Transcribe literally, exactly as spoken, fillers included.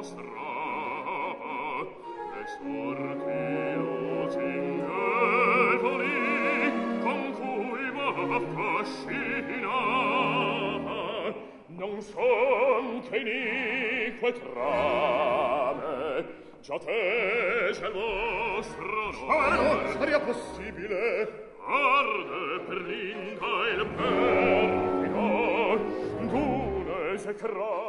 Non son che inique trame già tese il vostro nome. Saria possibile arde per l'inca il perfido d'un esecramo